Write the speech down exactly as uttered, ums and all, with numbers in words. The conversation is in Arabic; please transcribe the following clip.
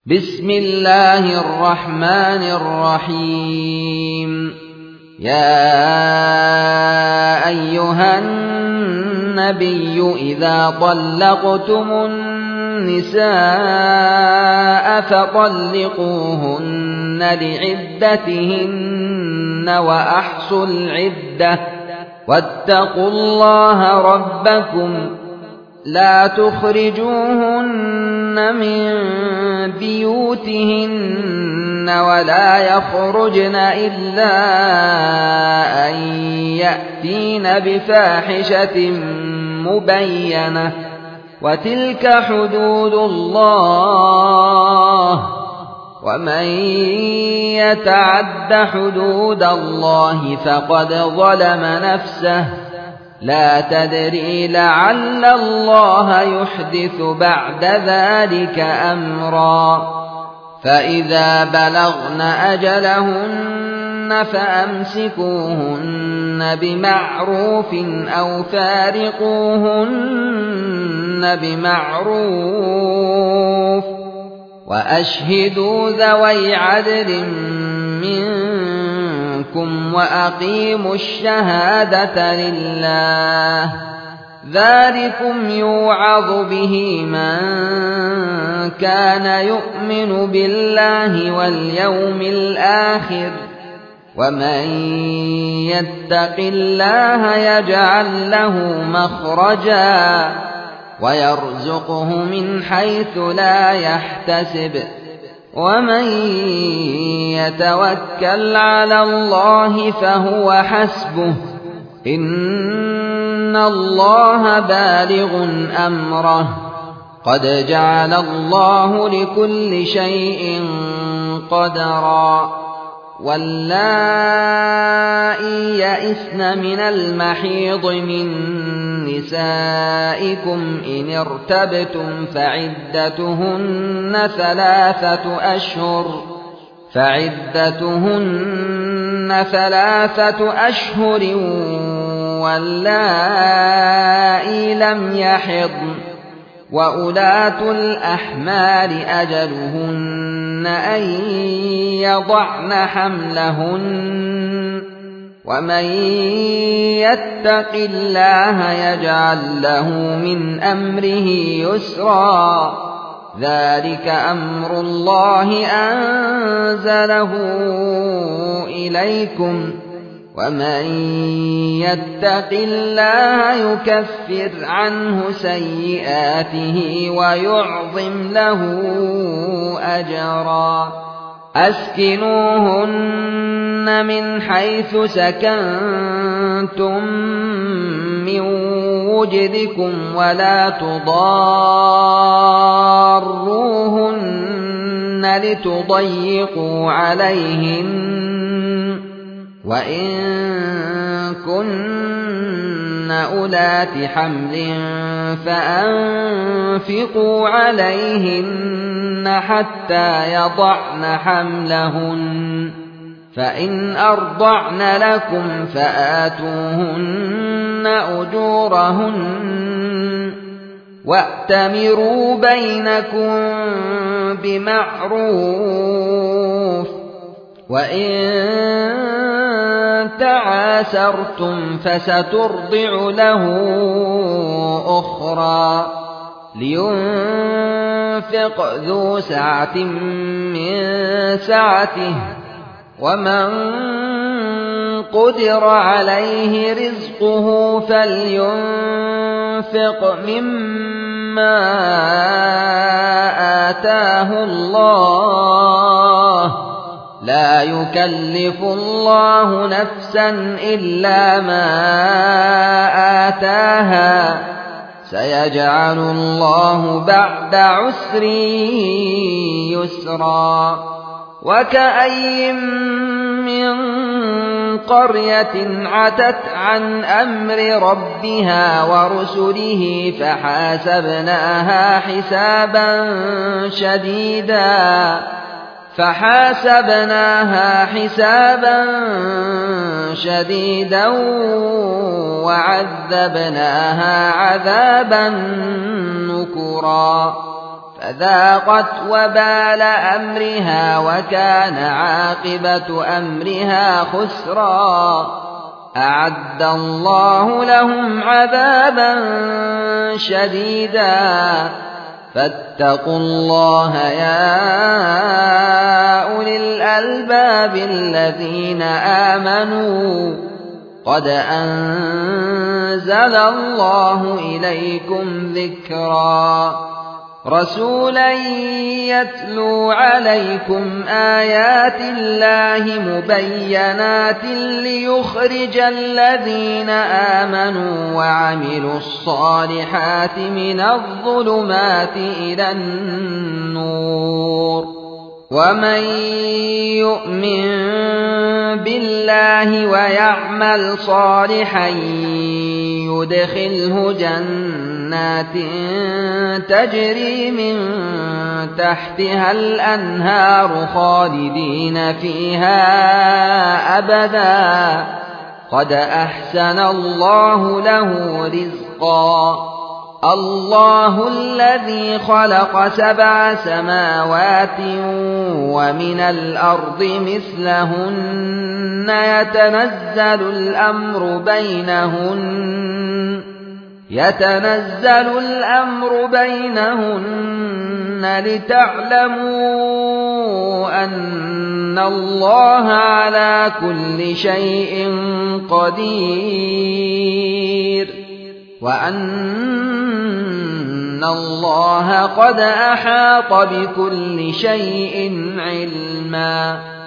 بسم الله الرحمن الرحيم. يا أيها النبي إذا طلقتم النساء فطلقوهن لعدتهن وأحصوا العدة واتقوا الله ربكم لا تخرجوهن من بيوتهن ولا يخرجن إلا أن يأتين بفاحشة مبينة وتلك حدود الله ومن يتعد حدود الله فقد ظلم نفسه لا تدري لعل الله يحدث بعد ذلك أمرا. فإذا بلغن أجلهن فأمسكوهن بمعروف أو فارقوهن بمعروف وأشهدوا ذوي عدل منكم وأقيموا الشهادة لله ذلكم يوعظ به من كان يؤمن بالله واليوم الآخر ومن يتق الله يجعل له مخرجا ويرزقه من حيث لا يحتسب ومن يتوكل على الله فهو حسبه إن الله بالغ أمره قد جعل الله لكل شيء قدرا. واللائي يئسن من المحيض من نسائكم إن ارتبتم فعدتهن ثلاثة أشهر فعدتهن ثلاثة أشهر واللائي لم يحضن وأولاة الأحمال أجلهن أن يضعن حملهن ومن يتق الله يجعل له من أمره يسرا ذلك أمر الله أنزله إليكم ومن يتق الله يكفر عنه سيئاته ويعظم له أجرا. أسكنوهن من حيث سكنتم من وجدكم ولا تضاروهن لتضيقوا عليهن وإن كن أولات حمل فأنفقوا عليهن حتى يضعن حملهن فإن أرضعن لكم فآتوهن أجورهن وأتمروا بينكم بمعروف وإن تعاسرتم فسترضع له أخرى لينفق ذو سعة من سعته ومن قدر عليه رزقه فلينفق مما آتاه الله لا يكلف الله نفسا إلا ما آتاها سيجعل الله بعد عسر يسرا. وكأي من قرية عتت عن أمر ربها ورسله فحاسبناها حسابا شديدا فحاسبناها حسابا شديدا وعذبناها عذابا نكرا فذاقت وبال أمرها وكان عاقبة أمرها خسرا أعد الله لهم عذابا شديدا فاتقوا الله يا أولي الألباب الذين آمنوا قد أنزل الله إليكم ذكرا رسولا يتلو عليكم آيات الله مبينات ليخرج الذين آمنوا وعملوا الصالحات من الظلمات إلى النور ومن يؤمن بالله ويعمل صالحا يدخله جنات تجري من تحتها الأنهار خالدين فيها أبدا قد أحسن الله له رزقا الله الذي خلق سبع سماوات ومن الأرض مثلهن يتنزل الأمر بينهن يتنزل الأمر بينهن لتعلموا أن الله على كل شيء قدير وأن الله قد أحاط بكل شيء علما